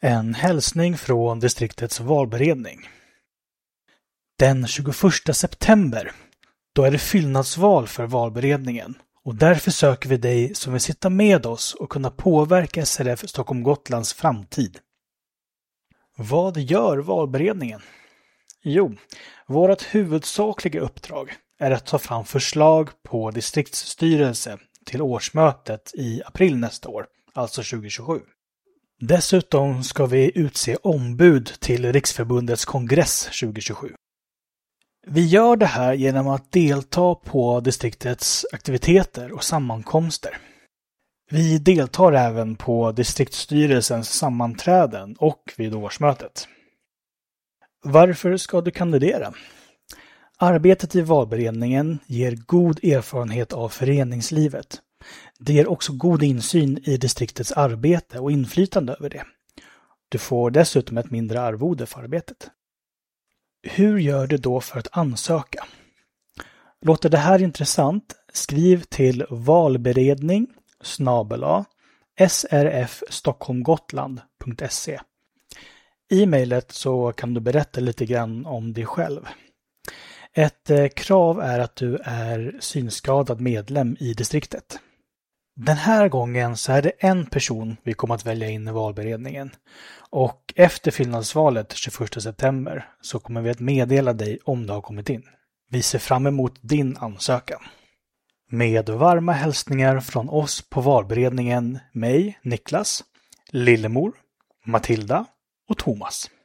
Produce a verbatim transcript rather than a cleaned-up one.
En hälsning från distriktets valberedning. Den tjugoförsta september, då är det fyllnadsval för valberedningen och därför söker vi dig som vill sitta med oss och kunna påverka S R F Stockholm Gotlands framtid. Vad gör valberedningen? Jo, vårt huvudsakliga uppdrag är att ta fram förslag på distriktsstyrelse till årsmötet i april nästa år, alltså tjugohundratjugosju. Dessutom ska vi utse ombud till Riksförbundets kongress tjugohundratjugosju. Vi gör det här genom att delta på distriktets aktiviteter och sammankomster. Vi deltar även på distriktsstyrelsens sammanträden och vid årsmötet. Varför ska du kandidera? Arbetet i valberedningen ger god erfarenhet av föreningslivet. Det ger också god insyn i distriktets arbete och inflytande över det. Du får dessutom ett mindre arvode för arbetet. Hur gör du då för att ansöka? Låter det här intressant? Skriv till valberedning snabel-a srfstockholmgotland punkt se. I mejlet så kan du berätta lite grann om dig själv. Ett eh, krav är att du är synskadad medlem i distriktet. Den här gången så är det en person vi kommer att välja in i valberedningen. Och efter fyllnadsvalet tjugoförsta september så kommer vi att meddela dig om du har kommit in. Vi ser fram emot din ansökan. Med varma hälsningar från oss på valberedningen, mig, Niklas, Lillemor, Matilda och Thomas.